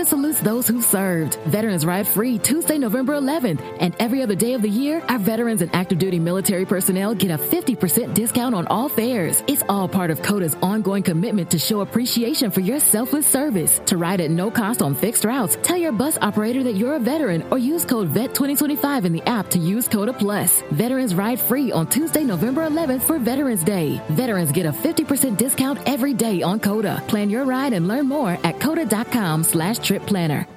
salutes those who served. Veterans Ride Free Tuesday, November 11th. And every other day of the year, our veterans and active duty military personnel get a 50% discount on all fares. It's all part of CODA's ongoing commitment to show appreciation for your selfless service. To ride at no cost on fixed routes, tell your bus operator that you're a veteran or use code VET2025 in the app to use CODA Plus. Veterans Ride Free on Tuesday, November 11th for Veterans Day. Veterans get a 50% discount every day on CODA. Plan your ride and learn more at coda.com/trip planner.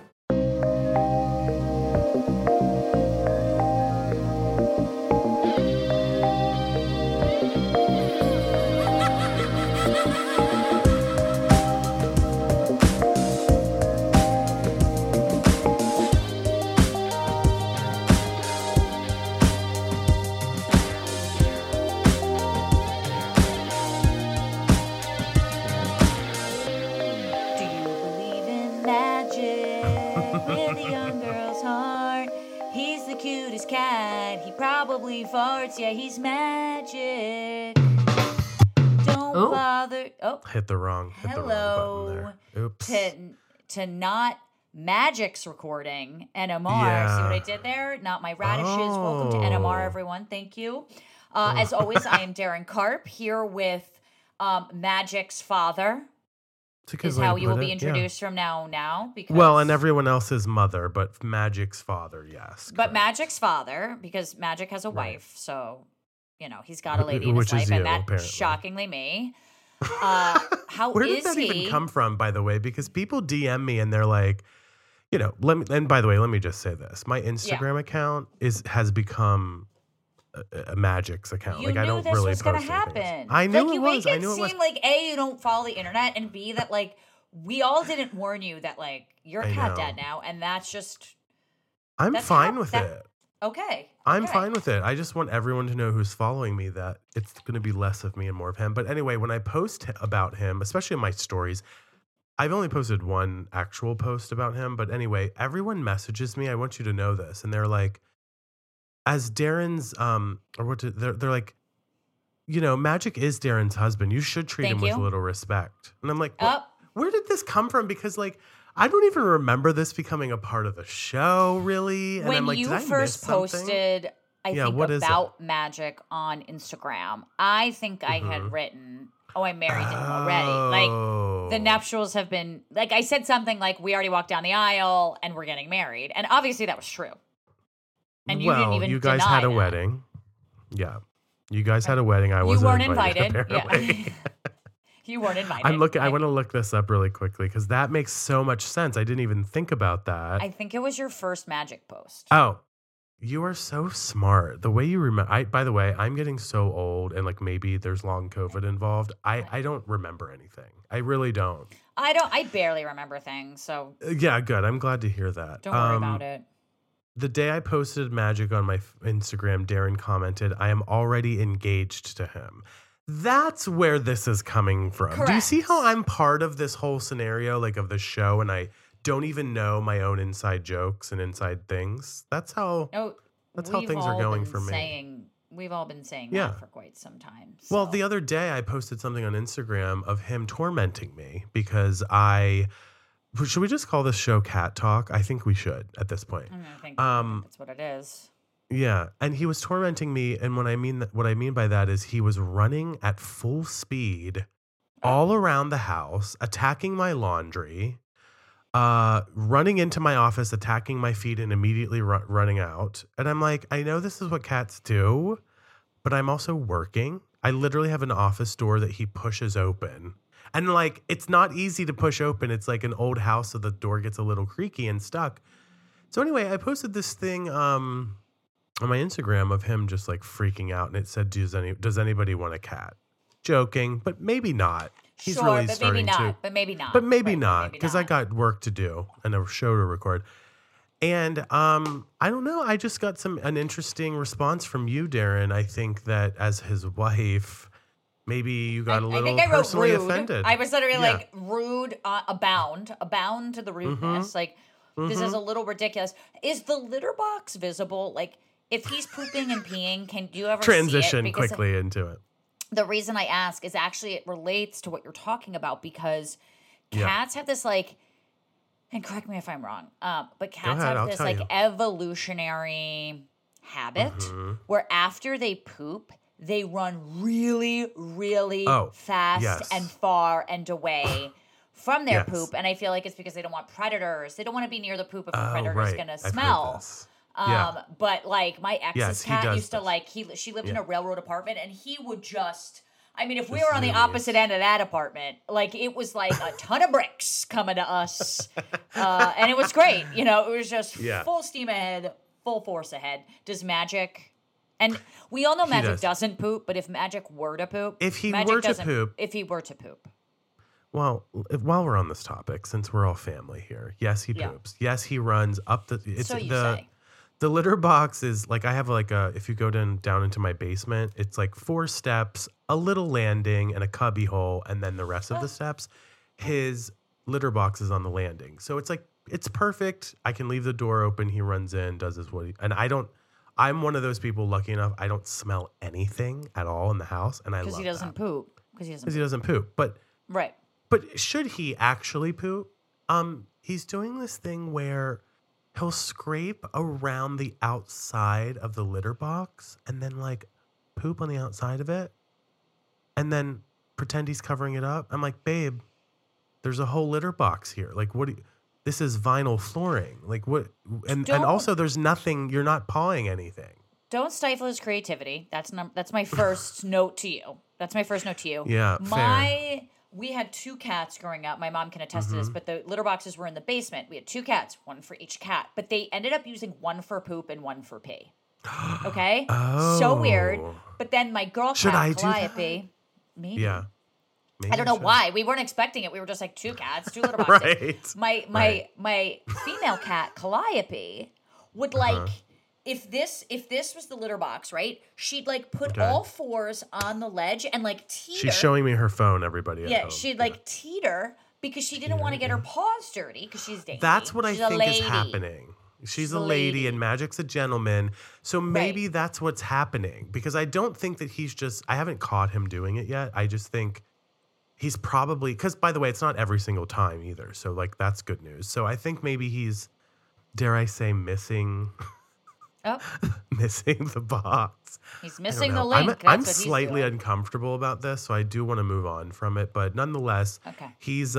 Probably farts, yeah, he's magic. Don't bother. Oh, hit the wrong button there. Oops. To not Magic's recording NMR. Yeah. See what I did there? Not my radishes. Welcome to NMR, everyone. Thank you. As always, I am Darren Karp here with Magic's father. Is how you will be introduced from now on. Because and everyone else's mother, but Magic's father, yes. But Magic's father, because Magic has a wife, so he's got a lady in his life, you, and that apparently. Shockingly me. How Where is did that he? even come from, by the way? Because people DM me and they're like, and by the way, let me just say this: my Instagram account has become a Magic's account. You I don't this really was post going to happen. Things. I knew it was. I knew it seem like A, you don't follow the internet, and B, that we all didn't warn you that you're a cat dad now, and that's just. I'm fine with it. Okay. I'm fine with it. I just want everyone to know who's following me that it's going to be less of me and more of him. But anyway, when I post about him, especially in my stories, I've only posted one actual post about him. But anyway, everyone messages me. I want you to know this, and they're like, as Darren's, they're like, Magic is Darren's husband. You should treat him with a little respect. And I'm like, where did this come from? Because I don't even remember this becoming a part of the show, really. And when I'm like, you first posted, I think about Magic on Instagram, I think I had written, I married him already. The nuptials have been, I said something we already walked down the aisle and we're getting married. And obviously that was true. And you didn't even you guys deny had a that. wedding. Yeah. You guys had a wedding. I wasn't invited. Yeah. You weren't invited. I want to look this up really quickly because that makes so much sense. I didn't even think about that. I think it was your first Magic post. Oh, you are so smart. The way you remember. By the way, I'm getting so old and maybe there's long COVID involved. I don't remember anything. I really don't. I barely remember things. So yeah, good. I'm glad to hear that. Don't worry about it. The day I posted Magic on my Instagram, Darren commented, "I am already engaged to him." That's where this is coming from. Correct. Do you see how I'm part of this whole scenario, of the show, and I don't even know my own inside jokes and inside things? That's how things are going for me. We've all been saying that for quite some time. So. Well, the other day I posted something on Instagram of him tormenting me because should we just call this show Cat Talk? I think we should at this point. I think that's what it is. Yeah, and he was tormenting me, and what I mean by that is he was running at full speed all around the house, attacking my laundry, running into my office, attacking my feet, and immediately running out. And I'm like, I know this is what cats do, but I'm also working. I literally have an office door that he pushes open. And it's not easy to push open. It's like an old house, so the door gets a little creaky and stuck. So anyway, I posted this thing on my Instagram of him just freaking out, and it said, "Does anybody want a cat?" Joking, but maybe not. He's really starting to. But maybe not. But maybe not, because I got work to do and a show to record. And I don't know. I just got an interesting response from you, Darren. I think that as his wife, maybe you got a little personally offended. I was literally rude, abound to the rudeness. This is a little ridiculous. Is the litter box visible? If he's pooping and peeing, can you ever transition see it? Quickly into it? The reason I ask is actually it relates to what you're talking about because cats have this and correct me if I'm wrong, but cats have this like evolutionary habit where after they poop, they run really, really fast and far and away from their poop. And I feel like it's because they don't want predators. They don't want to be near the poop if a predator's going to smell. But like my ex's cat used to like, she lived in a railroad apartment and he would just, I mean, if we were on the opposite end of that apartment, like it was like a ton of bricks coming to us. And it was great. You know, it was just full steam ahead, full force ahead. Does Magic, and we all know Magic doesn't poop, but if Magic were to poop, if he were to poop. Well, while we're on this topic, since we're all family here, yes, he poops. Yes, he runs up the. The litter box is like, I have like if you go down into my basement, it's like 4 steps, a little landing, and a cubby hole, and then the rest of the steps. His litter box is on the landing, so it's like it's perfect. I can leave the door open. He runs in, does his and I don't. I'm one of those people lucky enough I don't smell anything at all in the house, and I love that. Because he doesn't poop. Because he doesn't poop. But right. But should he actually poop? He's doing this thing where he'll scrape around the outside of the litter box and then like poop on the outside of it and then pretend he's covering it up. I'm like, babe, there's a whole litter box here. Like, this is vinyl flooring. Like what? And also there's nothing, you're not pawing anything. Don't stifle his creativity. That's my first note to you. That's my first note to you. Yeah, fair. We had 2 cats growing up. My mom can attest to this, but the litter boxes were in the basement. We had 2 cats, 1 for each cat. But they ended up using 1 for poop and 1 for pee. Okay? So weird. But then my girl cat, Calliope, maybe. Yeah. Maybe I don't know why. We weren't expecting it. We were just like 2 cats, 2 litter boxes. Right. My female cat, Calliope, would like... If this was the litter box, right? She'd like put all 4s on the ledge and like teeter. She's showing me her phone, everybody. Yeah, she'd like teeter because she didn't want to get her paws dirty because she's dainty. That's what I think is happening. She's a lady and Magic's a gentleman. So maybe that's what's happening because I don't think that I haven't caught him doing it yet. I just think he's probably, because by the way, it's not every single time either. So like that's good news. So I think maybe he's, dare I say, missing the box. He's missing the link. I'm slightly uncomfortable about this, so I do want to move on from it. But nonetheless, he's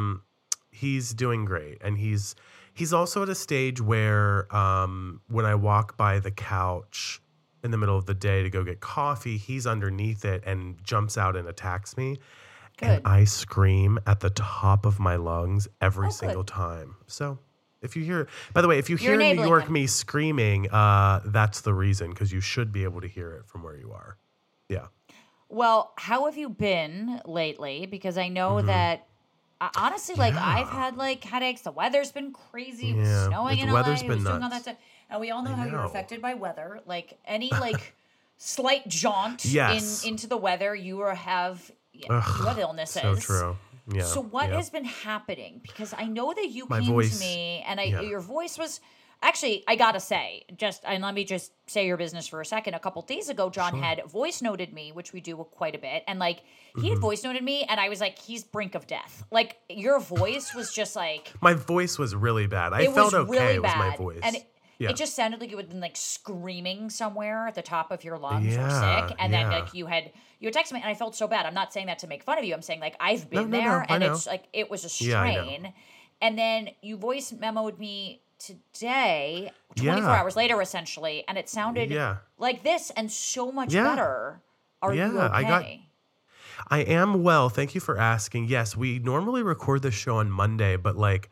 doing great, and he's also at a stage where when I walk by the couch in the middle of the day to go get coffee, he's underneath it and jumps out and attacks me. Good. And I scream at the top of my lungs every single time. So. If you hear, by the way, if you hear in New York me screaming, that's the reason, because you should be able to hear it from where you are. Yeah. Well, how have you been lately? Because I know that, honestly, like I've had like headaches. The weather's been crazy. It was snowing in LA. The weather's been nuts. All that stuff. And we all know how you're affected by weather. Like any like slight jaunt into the weather, you have illnesses. So true. Yeah, so what has been happening? Because I know that you came to me and your voice was actually, I gotta say, and let me just say your business for a second. A couple days ago, John had voice noted me, which we do quite a bit. And like he had voice noted me and I was like, he's brink of death. Like your voice was just like. My voice was really bad. I felt okay. Really bad. It was my voice. And it just sounded like you had been like screaming somewhere at the top of your lungs or sick. And then like you had texted me and I felt so bad. I'm not saying that to make fun of you. I'm saying like I've been there and it's like it was a strain. And then you voice memoed me today, 24 hours later essentially, and it sounded like this and so much better. Are you okay? I am well. Thank you for asking. Yes, we normally record the show on Monday, but like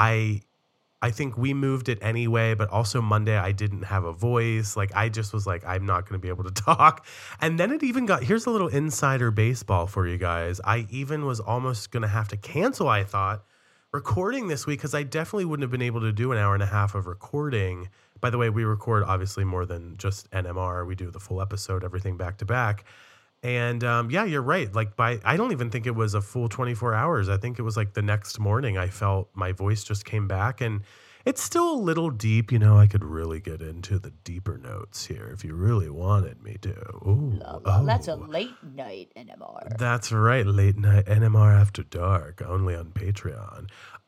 I think we moved it anyway, but also Monday I didn't have a voice. Like I just was like, I'm not going to be able to talk. And then it even here's a little insider baseball for you guys. I even was almost going to have to cancel, I thought, recording this week because I definitely wouldn't have been able to do an hour and a half of recording. By the way, we record obviously more than just NMR. We do the full episode, everything back to back. And you're right. Like I don't even think it was a full 24 hours. I think it was like the next morning I felt my voice just came back. And It's still a little deep. You know, I could really get into the deeper notes here if you really wanted me to. Ooh, that's a late night NMR. That's right. Late night NMR After Dark, only on Patreon.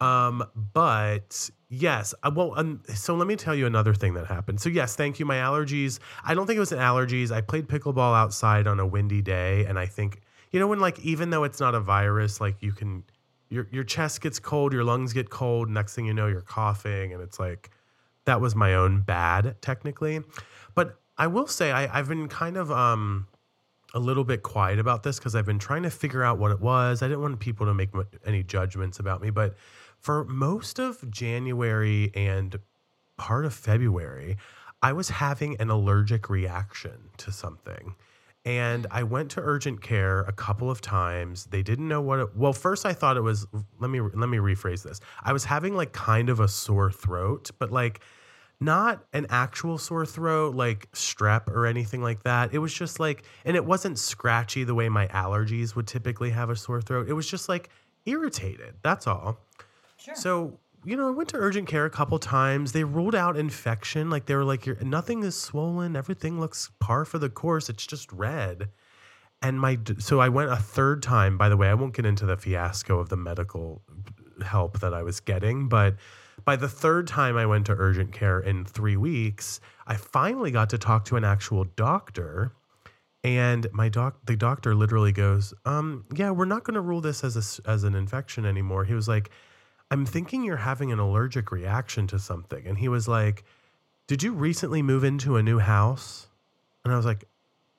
But yes, so let me tell you another thing that happened. So yes, thank you. My allergies, I don't think it was allergies. I played pickleball outside on a windy day. And I think, you know, when like, even though it's not a virus, like you can, your chest gets cold, your lungs get cold. Next thing you know, you're coughing. And it's like, that was my own bad technically. But I will say I've been kind of, a little bit quiet about this because I've been trying to figure out what it was. I didn't want people to make any judgments about me, but for most of January and part of February, I was having an allergic reaction to something. And I went to urgent care a couple of times. They didn't know what it, well, first I thought it was, let me rephrase this. I was having like kind of a sore throat, but like not an actual sore throat, like strep or anything like that. It was just like, and it wasn't scratchy the way my allergies would typically have a sore throat. It was just like irritated. That's all. Sure. So, you know, I went to urgent care a couple times. They ruled out infection. Like they were like, nothing is swollen. Everything looks par for the course. It's just red. And so I went a third time. By the way, I won't get into the fiasco of the medical help that I was getting, but by the third time I went to urgent care in 3 weeks, I finally got to talk to an actual doctor. And the doctor literally goes, yeah, we're not going to rule this as an infection anymore. He was like, I'm thinking you're having an allergic reaction to something. And he was like, did you recently move into a new house? And I was like,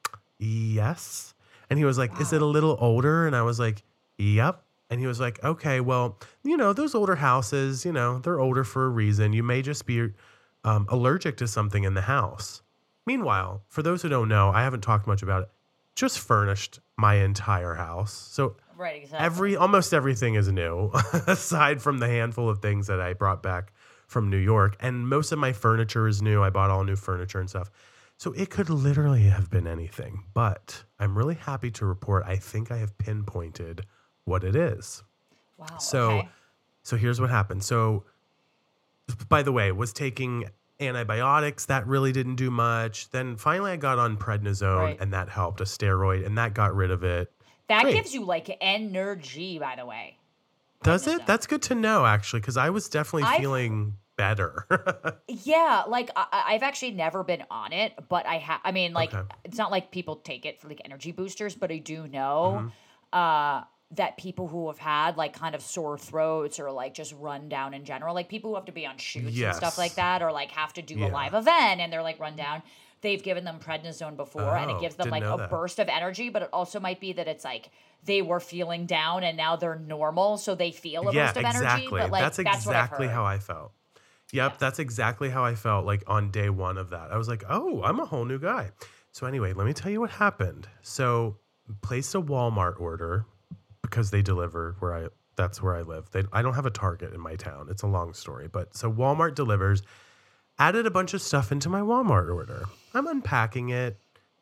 yes. And he was like, is it a little older? And I was like, yep. And he was like, okay, well, you know, those older houses, you know, they're older for a reason. You may just be allergic to something in the house. Meanwhile, for those who don't know, I haven't talked much about it, just furnished my entire house. So right, exactly. Almost everything is new, aside from the handful of things that I brought back from New York. And most of my furniture is new. I bought all new furniture and stuff. So it could literally have been anything. But I'm really happy to report I think I have pinpointed what it is. Wow. So here's what happened. So, by the way, was taking antibiotics. That really didn't do much. Then finally I got on prednisone and that helped, a steroid, and that got rid of it. That gives you like energy, by the way. Does it? That's good to know, actually, because I was definitely feeling better. Yeah, like I've actually never been on it, but I mean, like, it's not like people take it for like energy boosters, but I do know that people who have had like kind of sore throats or like just run down in general, like people who have to be on shoots and stuff like that, or like have to do a live event and they're like run down, they've given them prednisone before and it gives them like a burst of energy, but it also might be that it's like they were feeling down and now they're normal, so they feel a burst of energy. But like that's exactly how I felt. Yep, that's exactly how I felt like on day one of that. I was like, oh, I'm a whole new guy. So anyway, let me tell you what happened. So placed a Walmart order because they deliver that's where I live. I don't have a Target in my town. It's a long story. But so Walmart delivers, added a bunch of stuff into my Walmart order. I'm unpacking it.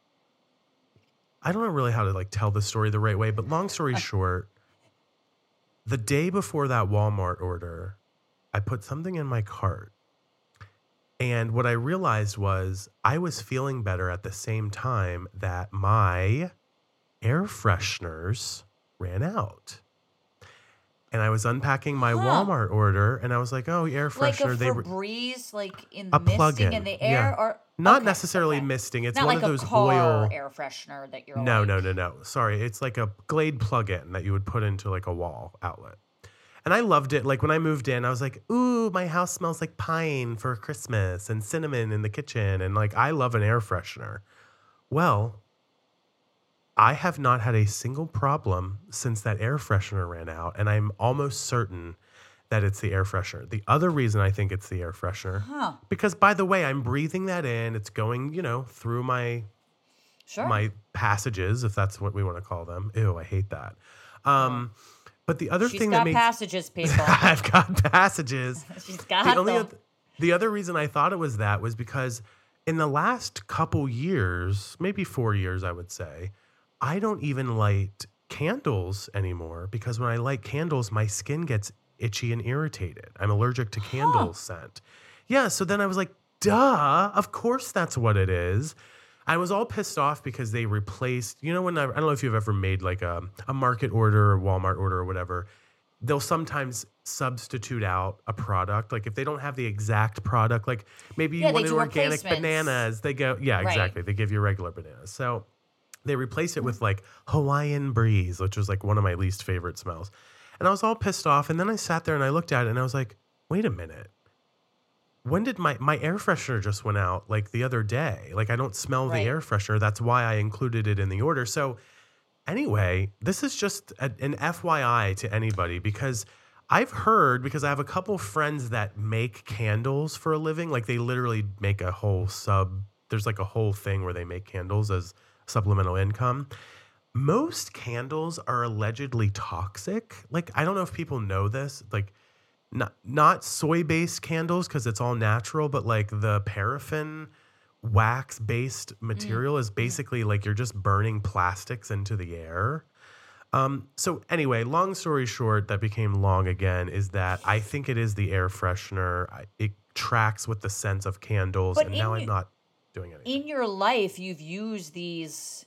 I don't know really how to like tell the story the right way, but long story short, the day before that Walmart order, I put something in my cart. And what I realized was I was feeling better at the same time that my air fresheners ran out. And I was unpacking my Walmart order, and I was like, "Oh, air freshener." Like a Febreze, like in the misting in the air, or not necessarily misting. It's not one like of those a car oil air freshener that you're. No. Sorry, it's like a Glade plug-in that you would put into like a wall outlet. And I loved it. Like when I moved in, I was like, "Ooh, my house smells like pine for Christmas and cinnamon in the kitchen." And like, I love an air freshener. Well, I have not had a single problem since that air freshener ran out, and I'm almost certain that it's the air freshener. The other reason I think it's the air freshener, because by the way, I'm breathing that in. It's going, through my my passages, if that's what we want to call them. Ew, I hate that. But the other thing that makes passages, people. I've got passages. She's got them. The other reason I thought it was that was because in the last couple years, maybe 4 years, I would say, I don't even light candles anymore because when I light candles, my skin gets itchy and irritated. I'm allergic to candle scent. Yeah, so then I was like, duh, of course that's what it is. I was all pissed off because they replaced, when I don't know if you've ever made like a market order or Walmart order or whatever, they'll sometimes substitute out a product. Like if they don't have the exact product, like maybe you wanted organic bananas, they go, exactly. They give you regular bananas. So they replace it with like Hawaiian Breeze, which was like one of my least favorite smells. And I was all pissed off. And then I sat there and I looked at it and I was like, wait a minute. When did my air freshener just went out like the other day? Like I don't smell the air freshener. That's why I included it in the order. So anyway, this is just an FYI to anybody because I've heard, because I have a couple friends that make candles for a living. Like they literally make a whole there's like a whole thing where they make candles as supplemental income. Most candles are allegedly toxic. Like, I don't know if people know this, like not soy-based candles because it's all natural, but like the paraffin wax-based material is basically like you're just burning plastics into the air. So anyway, long story short, that became long again, is that I think it is the air freshener. It tracks with the scent of candles, and now I'm not doing anything. In your life, you've used these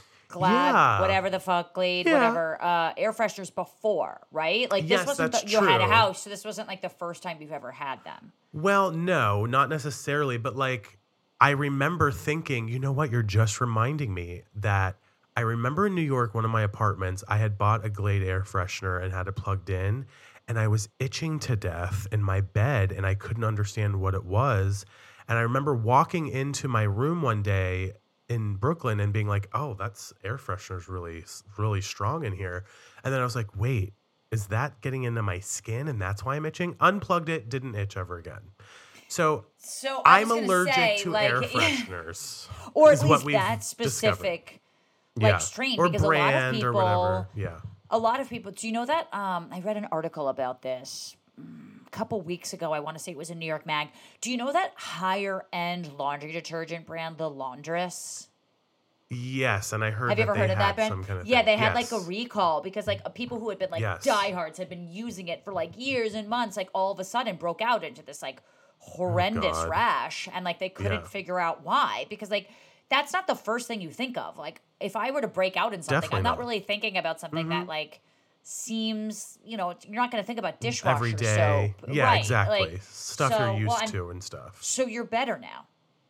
Glad, whatever the fuck, Glade, whatever, air fresheners before, right? Like this wasn't you had a house, so this wasn't like the first time you've ever had them. Well, no, not necessarily, but like I remember thinking, you know what, you're just reminding me that I remember in New York, one of my apartments, I had bought a Glade air freshener and had it plugged in, and I was itching to death in my bed and I couldn't understand what it was. And I remember walking into my room one day in Brooklyn and being like, oh, that's air freshener's really, really strong in here. And then I was like, wait, is that getting into my skin and that's why I'm itching? Unplugged it, didn't itch ever again. So I'm allergic to air fresheners. Or at least that specific strain. Or because brand a lot of people, or whatever. Yeah. A lot of people, do you know that? I read an article about this a couple weeks ago. I want to say it was in New York Mag. Do you know that higher end laundry detergent brand, The Laundress? Yes, and I heard. Have you ever heard of that brand? Some kind of thing. They had like a recall because like people who had been like diehards had been using it for like years and months. Like all of a sudden broke out into this like horrendous rash, and like they couldn't figure out why, because like that's not the first thing you think of. Like if I were to break out in something, definitely I'm not really thinking about something that like seems, you're not going to think about dishwasher every day. Soap. Yeah, right. exactly. Like, stuff you're used to and stuff. So you're better now.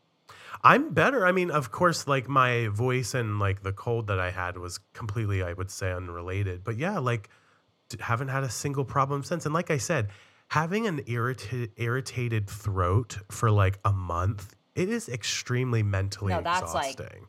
I'm better. I mean, of course, like my voice and like the cold that I had was completely, I would say, unrelated. But yeah, like haven't had a single problem since. And like I said, having an irritated throat for like a month, it is extremely mentally exhausting.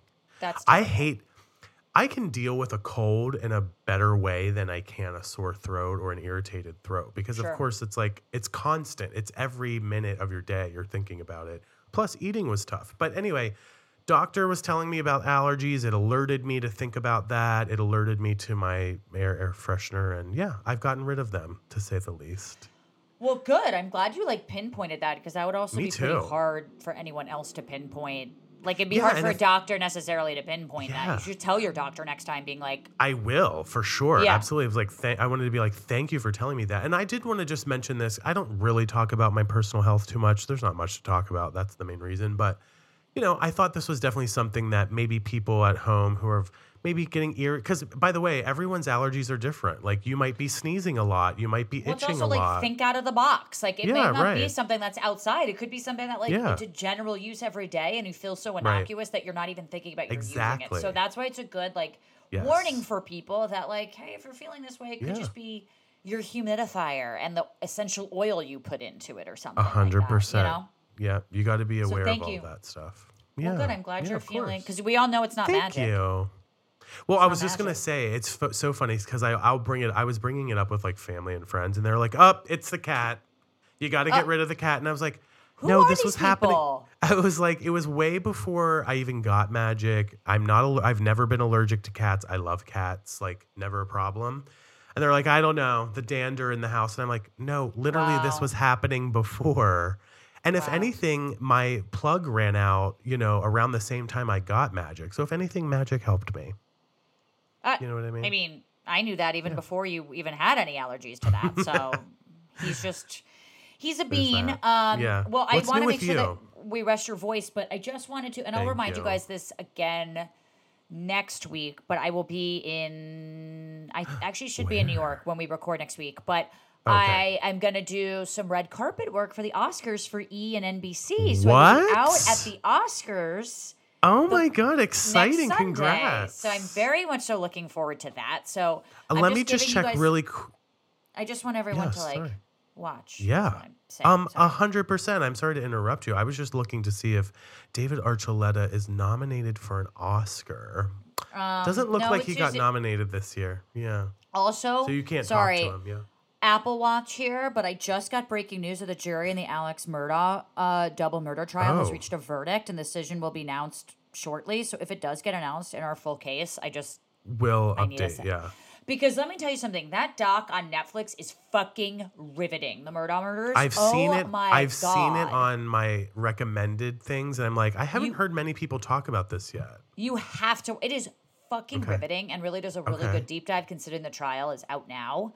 I can deal with a cold in a better way than I can a sore throat or an irritated throat, because of course it's like, it's constant. It's every minute of your day you're thinking about it. Plus eating was tough. But anyway, doctor was telling me about allergies. It alerted me to think about that. It alerted me to my air freshener. And yeah, I've gotten rid of them, to say the least. Well, good. I'm glad you like pinpointed that, because that would also be pretty hard for anyone else to pinpoint. Like it'd be hard for a doctor necessarily to pinpoint that. You should tell your doctor next time, being like, I will, for sure. Yeah. Absolutely. It was like, I wanted to be like, thank you for telling me that. And I did want to just mention this. I don't really talk about my personal health too much. There's not much to talk about. That's the main reason. But, I thought this was definitely something that maybe people at home who are maybe getting because by the way, everyone's allergies are different. Like you might be sneezing a lot. You might be itching a lot. It's also like think out of the box. Like it may not be something that's outside. It could be something that like into general use every day, and you feel so innocuous that you're not even thinking about using it. So that's why it's a good warning for people that like, hey, if you're feeling this way, it could just be your humidifier and the essential oil you put into it or something. 100%. Yeah, you got to be aware of all that stuff. Well, good. I'm glad you're feeling, because we all know it's not magic. Thank you. Well, I was just going to say, it's so funny because I'll bring it. I was bringing it up with like family and friends, and they're like, it's the cat. You got to get rid of the cat. And I was like, no, this was happening. I was like, it was way before I even got magic. I've never been allergic to cats. I love cats, like never a problem. And they're like, I don't know, the dander in the house. And I'm like, no, literally this was happening before. And if anything, my plug ran out, around the same time I got magic. So if anything, magic helped me. You know what I mean? I mean, I knew that even before you even had any allergies to that. So He's a bean. Yeah. Well, I What's want new to make with sure you? that we rest your voice, but I just wanted to, and I'll Thank remind you you. guys this again next week, but I will be I actually should be in New York when we record next week, but Okay. I'm going to do some red carpet work for the Oscars for E! and NBC. So What? I'll be out at the Oscars. Oh my God, exciting. Next Sunday. Congrats. So I'm very much so looking forward to that. So let me just check really quick. I just want everyone to sorry. watch. Yeah. That's what I'm saying. Sorry. 100%. I'm sorry to interrupt you. I was just looking to see if David Archuleta is nominated for an Oscar. Doesn't look no, like it's he got usually- nominated this year. Yeah. Also, So you can't sorry, talk to him. Yeah. Apple Watch here, but I just got breaking news of the jury in the Alex Murdaugh double murder trial has Oh. reached a verdict, and the decision will be announced shortly. So if it does get announced in our full case, I need a Update. sec. Yeah. Because let me tell you something, that doc on Netflix is fucking riveting. The Murdaugh Murders. I've seen it. I've seen it on my recommended things, and I'm like, I haven't heard many people talk about this yet. You have to. It is fucking riveting, and really does a really Okay. good deep dive. Considering the trial is out now.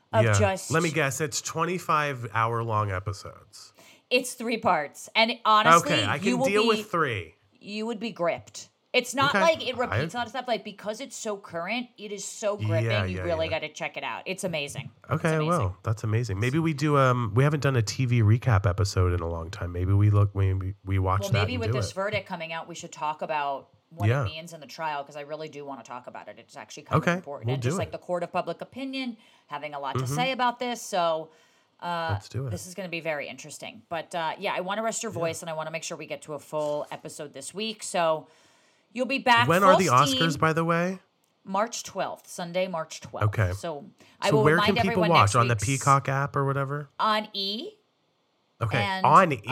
Let me guess. It's 25-hour-long episodes. It's 3 parts, and honestly, Okay, I can deal with 3. You would be gripped. It's not Okay. like it repeats a lot of stuff. Like because it's so current, it is so gripping. Yeah, you yeah, really yeah. got to check it out. It's amazing. Okay, It's amazing. well, that's amazing. Maybe we do. We haven't done a TV recap episode in a long time. Maybe we watch Well, that. maybe and with do this it. verdict coming out, we should talk about what Yeah. it means in the trial because I really do want to talk about it. It's actually kind of Okay, important. we'll And do just it. like the court of public opinion having a lot to say about this. So Let's do it. this is going to be very interesting. But yeah, I want to rest your voice and I want to make sure we get to a full episode this week. So you'll be back. When full are the steam, Oscars, by the way? March 12th, Sunday, March 12th. Okay. So I So will where remind can people everyone watch? next On the week's- Peacock app or whatever? On E! Okay. And, on E.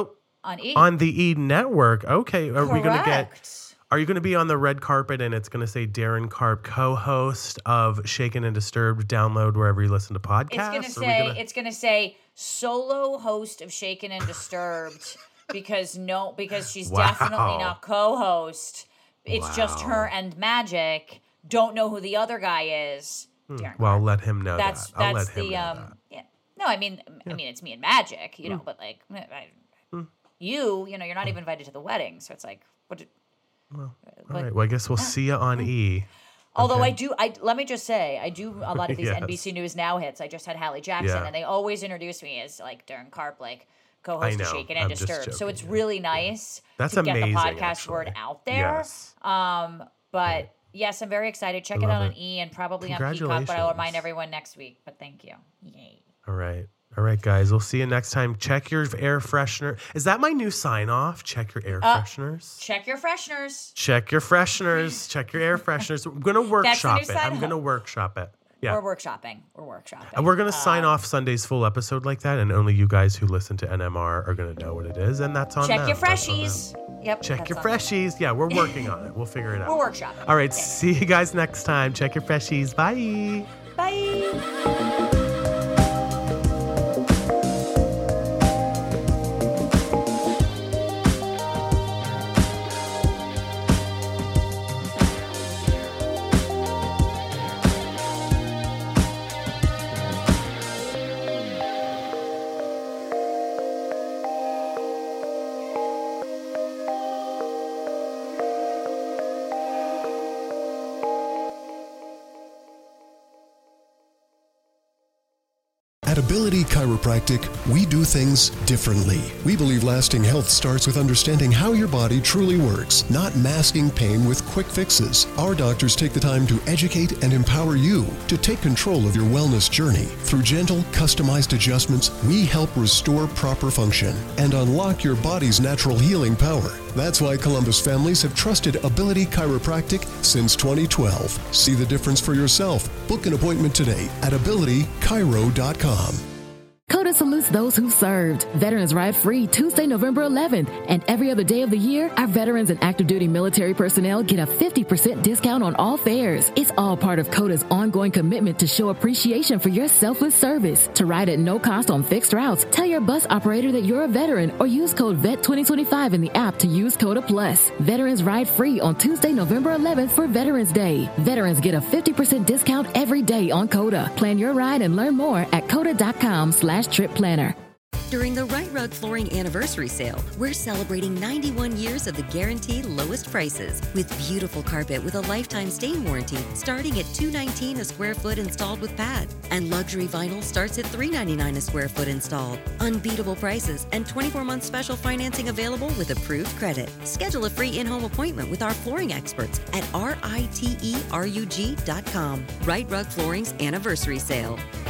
On E! On the E network. Okay. Are we gonna get? Correct. Are you going to be on the red carpet and it's going to say Darren Karp, co-host of Shaken and Disturbed? Download wherever you listen to podcasts. It's gonna say solo host of Shaken and Disturbed because she's Wow. definitely not co-host. It's just her and Magic. Don't know who the other guy is. Darren Well, Karp. let him know That's that. I'll let that's him the know that. yeah. No, I mean it's me and Magic, you know, but like you're not even invited to the wedding, so it's like what. All right. Well, I guess we'll see you on E. Although Okay. let me just say, I do a lot of these Yes. NBC News Now hits. I just had Hallie Jackson, Yeah. and they always introduce me as like Darren Karp, like I co-host of know. Shaken and I'm just Disturbed. So joking, it's yeah. really nice That's to get amazing, the podcast actually. word out there. Yes. But yes, I'm very excited. Check it love out on it. E and probably on Peacock. But I'll Congratulations. remind everyone next week. But thank you. Yay. All right. All right, guys. We'll see you next time. Check your air freshener. Is that my new sign off? Check your air fresheners. Check your fresheners. Check your fresheners. Check your air fresheners. I'm going to workshop new it. sign I'm off. going to workshop it. Yeah. We're workshopping. And we're going to sign off Sunday's full episode like that. And only you guys who listen to NMR are going to know what it is. And that's on Check them. your That's on them. freshies. Yep. Check that's your on them. freshies. Yeah, we're working on it. We'll figure it out. We're workshopping. All right. See you guys next time. Check your freshies. Bye. Bye. At Ability Chiropractic, we do things differently. We believe lasting health starts with understanding how your body truly works, not masking pain with quick fixes. Our doctors take the time to educate and empower you to take control of your wellness journey. Through gentle, customized adjustments, we help restore proper function and unlock your body's natural healing power. That's why Columbus families have trusted Ability Chiropractic since 2012. See the difference for yourself. Book an appointment today at abilitychiro.com. CODA salutes those who served. Veterans Ride Free Tuesday, November 11th. And every other day of the year, our veterans and active duty military personnel get a 50% discount on all fares. It's all part of CODA's ongoing commitment to show appreciation for your selfless service. To ride at no cost on fixed routes, tell your bus operator that you're a veteran or use code VET2025 in the app to use CODA Plus. Veterans Ride Free on Tuesday, November 11th for Veterans Day. Veterans get a 50% discount every day on CODA. Plan your ride and learn more at CODA.com/veterans. trip planner. During the Right Rug Flooring Anniversary Sale, we're celebrating 91 years of the guaranteed lowest prices with beautiful carpet with a lifetime stain warranty starting at $219 a square foot installed with pad. And luxury vinyl starts at $399 a square foot installed. Unbeatable prices and 24-month special financing available with approved credit. Schedule a free in-home appointment with our flooring experts at RITERUG.com. Right Rug Flooring's Anniversary Sale.